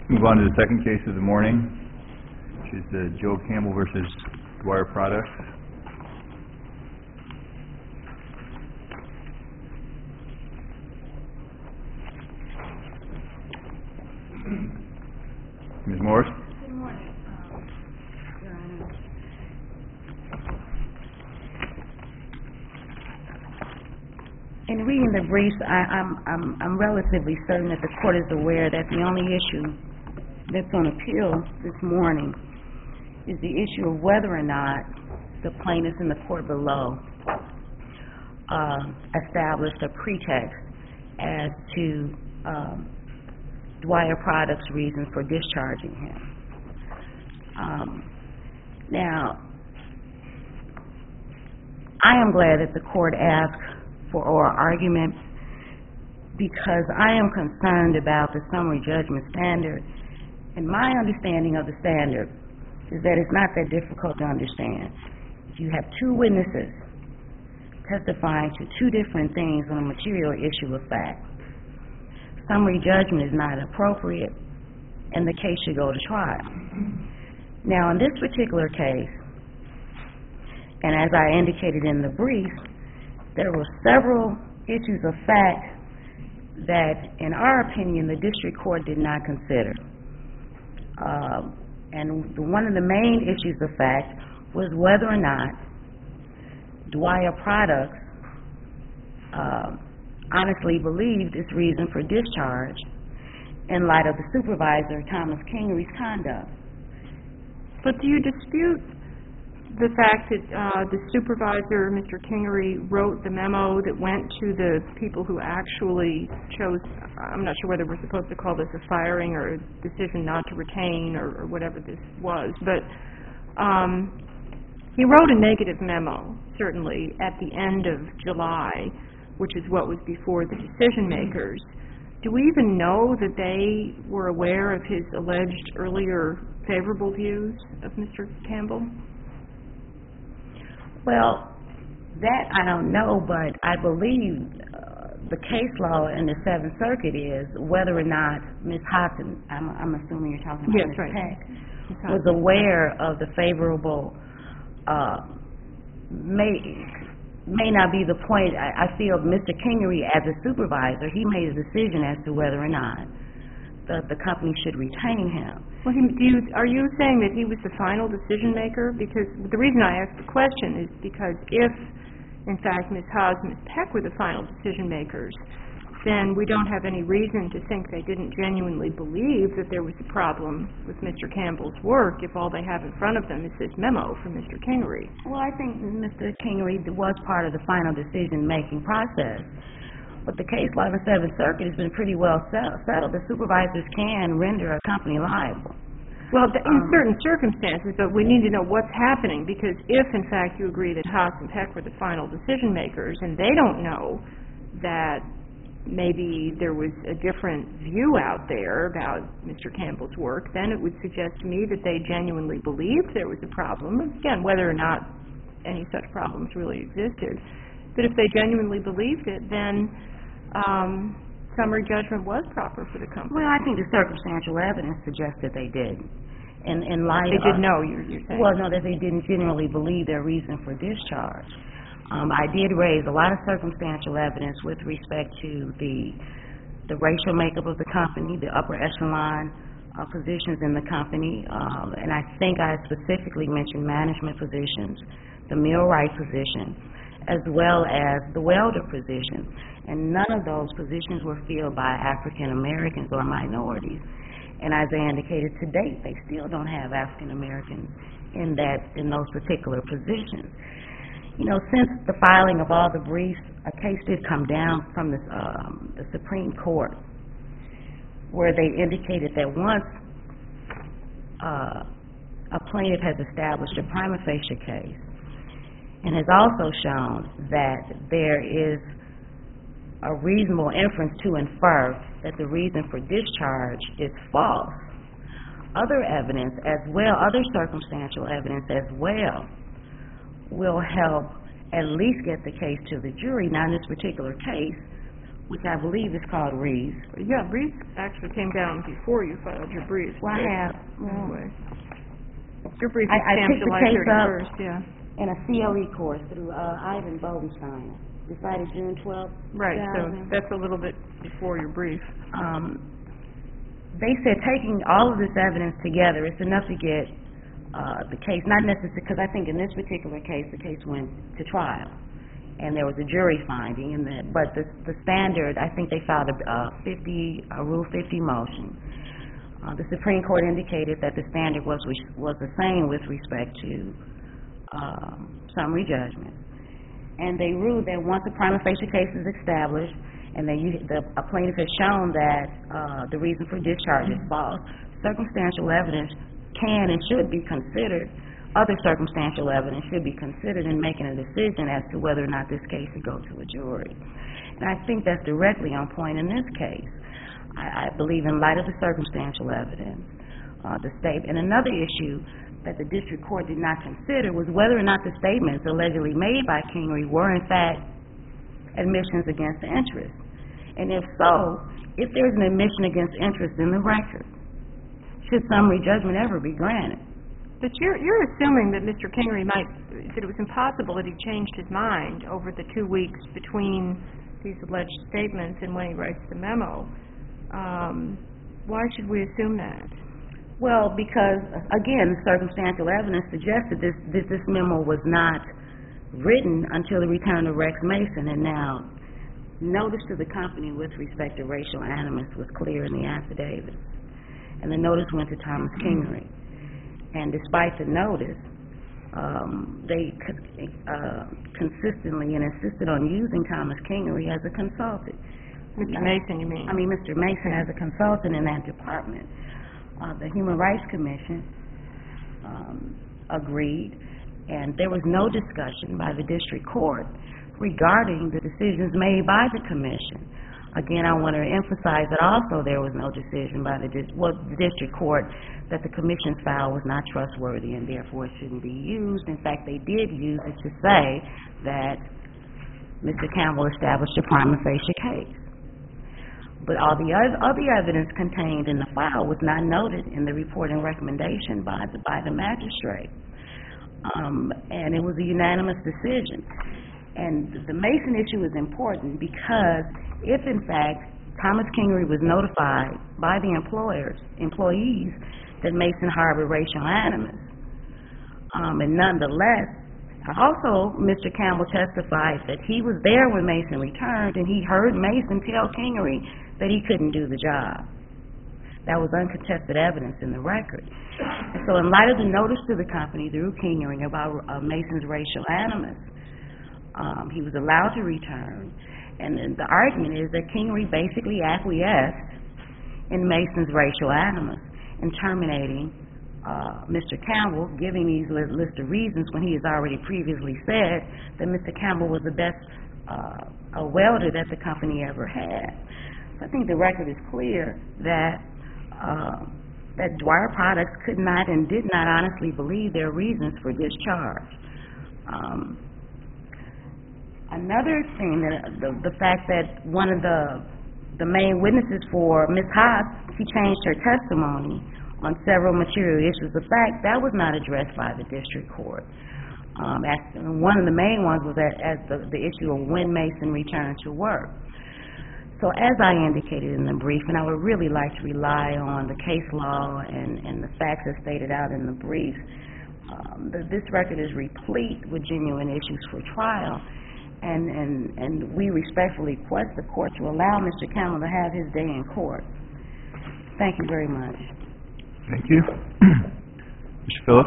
Move on to the second case of the morning, which is the Joe Campbell versus Dwyer Products. Ms. Morris? Good morning, Your Honor. In reading the briefs, I'm relatively certain that the court is aware that the only issue that's on appeal this morning is the issue of whether or not the plaintiffs in the court below established a pretext as to Dwyer Products' reason for discharging him. Now, I am glad that the court asked for oral argument because I am concerned about the summary judgment standard, and my understanding of the standard is that it's not that difficult to understand. If you have two witnesses testifying to two different things on a material issue of fact, summary judgment is not appropriate and the case should go to trial. Now, in this particular case, and as I indicated in the brief, there were several issues of fact that, in our opinion, the district court did not consider. And one of the main issues of fact was whether or not Dwyer Products honestly believed its reason for discharge in light of the supervisor, Thomas Kingery's conduct. But do you dispute the fact that the supervisor, Mr. Kingery, wrote the memo that went to the people who actually chose, I'm not sure whether we're supposed to call this a firing or a decision not to retain or whatever this was, but he wrote a negative memo, certainly, at the end of July, which is what was before the decision makers. Do we even know that they were aware of his alleged earlier favorable views of Mr. Campbell? Well, that I don't know, but I believe the case law in the Seventh Circuit is whether or not Ms. Hodson, I'm assuming you're talking about Ms. Peck, was aware of the favorable, may not be the point. I feel Mr. Kingery, as a supervisor, he made a decision as to whether or not the company should retain him. Well, are you saying that he was the final decision maker? Because the reason I ask the question is because if, in fact, Ms. Haas and Ms. Peck were the final decision makers, then we don't have any reason to think they didn't genuinely believe that there was a problem with Mr. Campbell's work if all they have in front of them is this memo from Mr. Kingery. Well, I think Mr. Kingery was part of the final decision-making process. But the case law in the Seventh Circuit has been pretty well settled. The supervisors can render a company liable. Well, in certain circumstances, but we need to know what's happening, because if, in fact, you agree that Haas and Peck were the final decision makers and they don't know that maybe there was a different view out there about Mr. Campbell's work, then it would suggest to me that they genuinely believed there was a problem. Again, whether or not any such problems really existed. But if they genuinely believed it, then summary judgment was proper for the company. Well, I think the circumstantial evidence suggests that they did. In light they did know, you're saying? Well, no, that they didn't generally believe their reason for discharge. I did raise a lot of circumstantial evidence with respect to the racial makeup of the company, the upper echelon positions in the company, and I think I specifically mentioned management positions, the millwright position, as well as the welder position. And none of those positions were filled by African Americans or minorities. And as I indicated to date, they still don't have African Americans in those particular positions. You know, since the filing of all the briefs, a case did come down from the Supreme Court where they indicated that once a plaintiff has established a prima facie case and has also shown that there is a reasonable inference to infer that the reason for discharge is false, other evidence as well, other circumstantial evidence as well, will help at least get the case to the jury. Now, in this particular case, which I believe is called Reeves. Yeah, briefs actually came down before you filed your briefs. Well, I have, Anyway. Your brief I is stamped picked the July case up 31st, yeah. in a COE course through Ivan Bodenstein, decided June 12th. Right, so 2000. that's a little bit before your brief. They said taking all of this evidence together, it's enough to get the case, not necessarily, because I think in this particular case, the case went to trial, and there was a jury finding, but the standard, I think they filed a Rule 50 motion. The Supreme Court indicated that the standard was the same with respect to summary judgment. And they ruled that once a prima facie case is established, and a plaintiff has shown that the reason for discharge is false, circumstantial evidence can and should be considered, other circumstantial evidence should be considered in making a decision as to whether or not this case should go to a jury. And I think that's directly on point in this case. I believe in light of the circumstantial evidence, the state, and another issue that the district court did not consider was whether or not the statements allegedly made by Kingery were in fact admissions against interest. And if so, if there's an admission against interest in the record, should summary judgment ever be granted? But you're assuming that Mr. Kingery that it was impossible that he changed his mind over the 2 weeks between these alleged statements and when he writes the memo. Why should we assume that? Well, because, again, the circumstantial evidence suggests that this memo was not written until the return of Rex Mason, and now notice to the company with respect to racial animus was clear in the affidavit, and the notice went to Thomas Kingery. And despite the notice, they consistently and insisted on using Thomas Kingery as a consultant. Mr. Mason, you mean? I mean, Mr. Mason as a consultant in that department. The Human Rights Commission agreed, and there was no discussion by the district court regarding the decisions made by the commission. Again, I want to emphasize that also there was no decision by the district court that the commission's file was not trustworthy and therefore it shouldn't be used. In fact, they did use it to say that Mr. Campbell established a prima facie case. But all the other evidence contained in the file was not noted in the report and recommendation by the magistrate. And it was a unanimous decision. And the Mason issue is important because if, in fact, Thomas Kingery was notified by the employees that Mason harbored racial animus, and nonetheless, also Mr. Campbell testified that he was there when Mason returned and he heard Mason tell Kingery that he couldn't do the job. That was uncontested evidence in the record. And so in light of the notice to the company through Kingery about Mason's racial animus, he was allowed to return. And the argument is that Kingery basically acquiesced in Mason's racial animus in terminating Mr. Campbell, giving these list of reasons when he has already previously said that Mr. Campbell was the best welder that the company ever had. So I think the record is clear that Dwyer Products could not and did not honestly believe their reasons for discharge. Another thing, the fact that one of the main witnesses for Ms. Haas, she changed her testimony on several material issues of fact, that was not addressed by the district court. One of the main ones was the issue of when Mason returned to work. So as I indicated in the brief, and I would really like to rely on the case law and the facts as stated out in the brief, this record is replete with genuine issues for trial, and we respectfully request the court to allow Mr. Campbell to have his day in court. Thank you very much. Thank you. Mr. Phillip?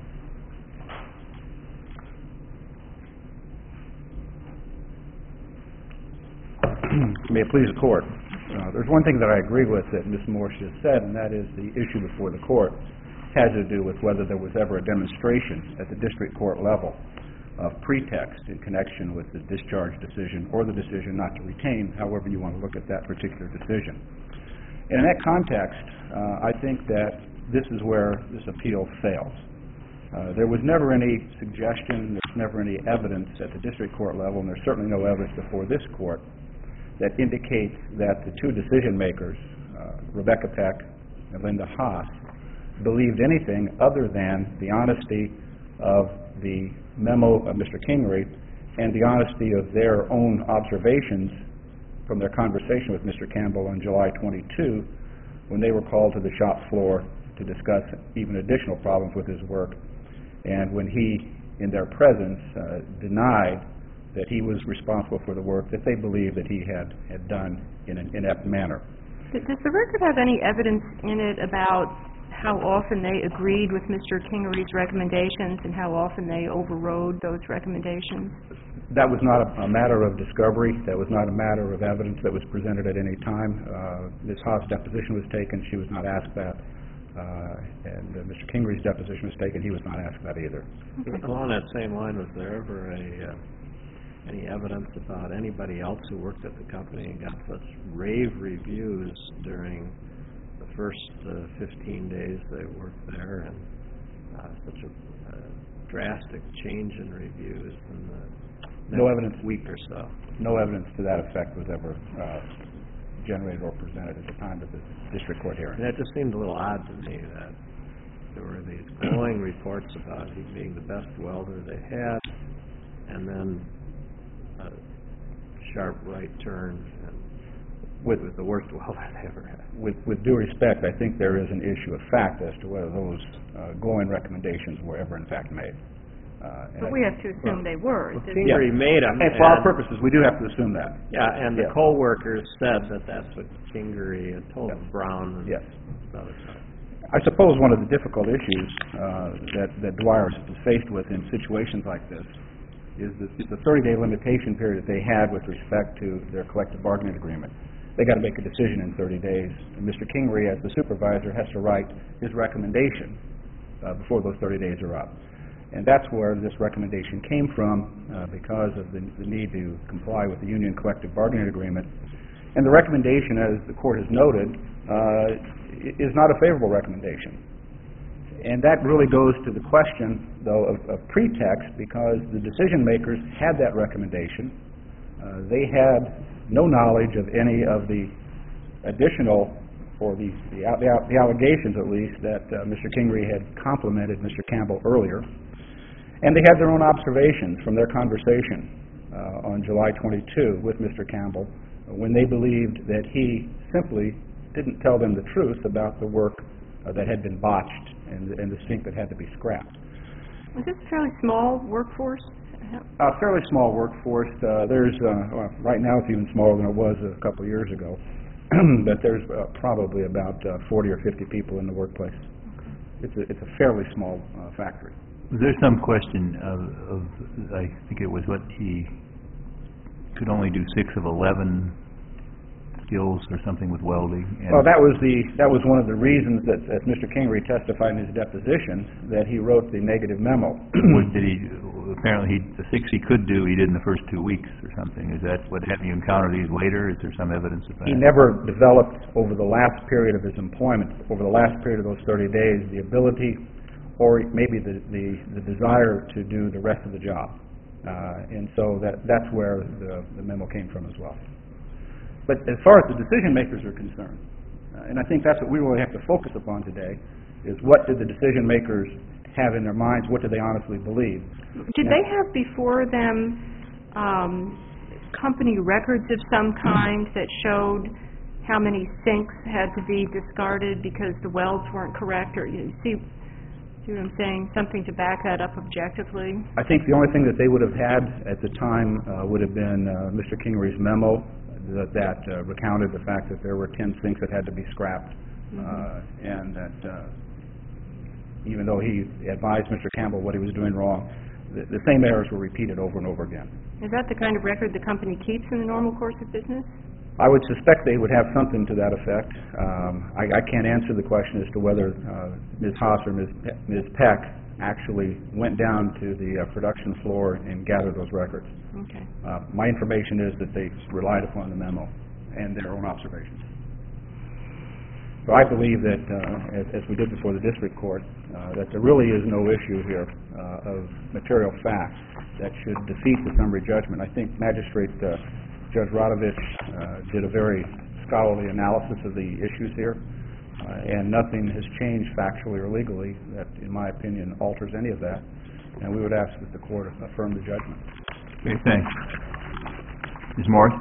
May it please the court. There's one thing that I agree with that Ms. Morse just said, and that is the issue before the court has to do with whether there was ever a demonstration at the district court level of pretext in connection with the discharge decision or the decision not to retain, however you want to look at that particular decision. And in that context, I think that this is where this appeal fails. There was never any suggestion, there's never any evidence at the district court level, and there's certainly no evidence before this court that indicates that the two decision makers, Rebecca Peck and Linda Haas, believed anything other than the honesty of the memo of Mr. Kingery and the honesty of their own observations from their conversation with Mr. Campbell on July 22, when they were called to the shop floor to discuss even additional problems with his work, and when he, in their presence, denied that he was responsible for the work that they believed that he had done in an inept manner. Does the record have any evidence in it about how often they agreed with Mr. Kingery's recommendations and how often they overrode those recommendations? That was not a matter of discovery. That was not a matter of evidence that was presented at any time. Ms. Haas' deposition was taken. She was not asked that. And Mr. Kingery's deposition was taken. He was not asked that either. Along that same line, was there ever any evidence about anybody else who worked at the company and got such rave reviews during the first 15 days they worked there, and such a drastic change in reviews in the next week or so? No evidence to that effect was ever generated or presented at the time of the district court hearing. And that just seemed a little odd to me that there were these glowing reports about he being the best welder they had, and then a sharp right turn and with the worst welder they ever had. With due respect, I think there is an issue of fact as to whether those glowing recommendations were ever in fact made. But we have to assume they were. Kingery made them. And for our purposes, we do have to assume that. Yeah, and the co-workers said that that's what Kingery had told them, Brown and other stuff. I suppose one of the difficult issues that Dwyer is faced with in situations like this is the 30-day limitation period that they had with respect to their collective bargaining agreement. They got to make a decision in 30 days, and Mr. Kingery, as the supervisor, has to write his recommendation before those 30 days are up. And that's where this recommendation came from, because of the need to comply with the union collective bargaining agreement. And the recommendation, as the court has noted, is not a favorable recommendation. And that really goes to the question, though, of pretext, because the decision makers had that recommendation. They had no knowledge of any of the additional, or the allegations at least, that Mr. Kingery had complimented Mr. Campbell earlier. And they had their own observations from their conversation on July 22 with Mr. Campbell, when they believed that he simply didn't tell them the truth about the work that had been botched and the sink that had to be scrapped. Was this a fairly small workforce? A fairly small workforce. There's right now it's even smaller than it was a couple of years ago, but there's probably about 40 or 50 people in the workplace. It's a fairly small factory. There's some question of I think it was what he could only do 6 of 11 skills or something with welding. And well, that was one of the reasons that, as Mr. Kingery testified in his deposition, that he wrote the negative memo. Apparently the 6 he could do, he did in the first 2 weeks or something. Is that what happened? You encounter these later? Is there some evidence of that? He never developed over the last period of his employment, over the last period of those 30 days, the ability or maybe the desire to do the rest of the job. And so that's where the memo came from as well. But as far as the decision makers are concerned, and I think that's what we really have to focus upon today, is what did the decision makers have in their minds? What did they honestly believe? Did they have before them company records of some kind that showed how many sinks had to be discarded because the welds weren't correct? Or you see what I'm saying? Something to back that up objectively? I think the only thing that they would have had at the time would have been Mr. Kingery's memo that recounted the fact that there were 10 sinks that had to be scrapped, and that even though he advised Mr. Campbell what he was doing wrong, the same errors were repeated over and over again. Is that the kind of record the company keeps in the normal course of business? I would suspect they would have something to that effect. I can't answer the question as to whether Ms. Haas or Ms. Peck actually went down to the production floor and gathered those records. Okay. My information is that they relied upon the memo and their own observations. So I believe that, as we did before the district court, that there really is no issue here of material facts that should defeat the summary judgment. I think Magistrate Judge Radovich did a very scholarly analysis of the issues here, and nothing has changed factually or legally that, in my opinion, alters any of that. And we would ask that the court affirm the judgment. Okay, thanks. Ms. Morris?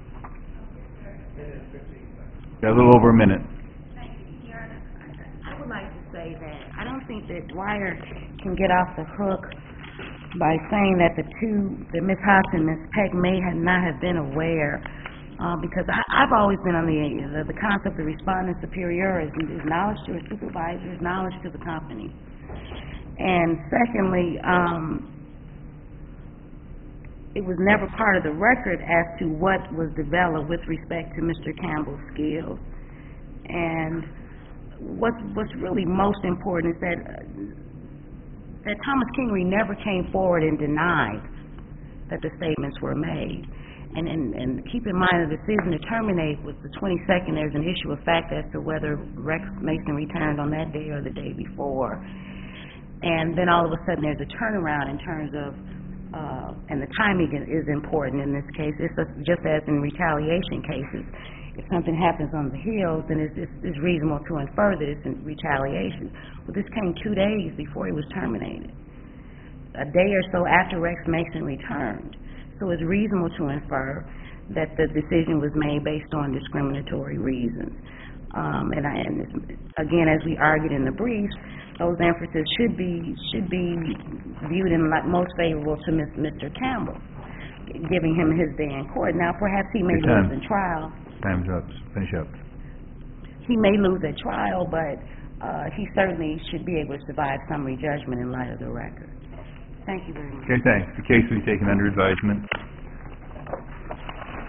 Got a little over a minute. I would like to say that I don't think that Dwyer can get off the hook by saying that that Ms. Haas and Ms. Peck may not have been aware, because I've always been on the concept of respondent superior is knowledge to a supervisor, is knowledge to the company. And secondly, it was never part of the record as to what was developed with respect to Mr. Campbell's skills. And what's really most important is that Thomas Kingery never came forward and denied that the statements were made. And keep in mind the decision to terminate was the 22nd. There's an issue of fact as to whether Rex Mason returned on that day or the day before. And then all of a sudden there's a turnaround in terms of, and the timing is important in this case. It's just as in retaliation cases. If something happens on the heels, then it's reasonable to infer that it's in retaliation. Well, this came 2 days before he was terminated, a day or so after Rex Mason returned. So it's reasonable to infer that the decision was made based on discriminatory reasons. And again, as we argued in the brief, those inferences should be viewed in light most favorable to Mr. Campbell, giving him his day in court. Now, perhaps he may lose in trial. Time's up. Finish up. He may lose at trial, but he certainly should be able to survive summary judgment in light of the record. Thank you very much. Okay, thanks. The case will be taken under advisement.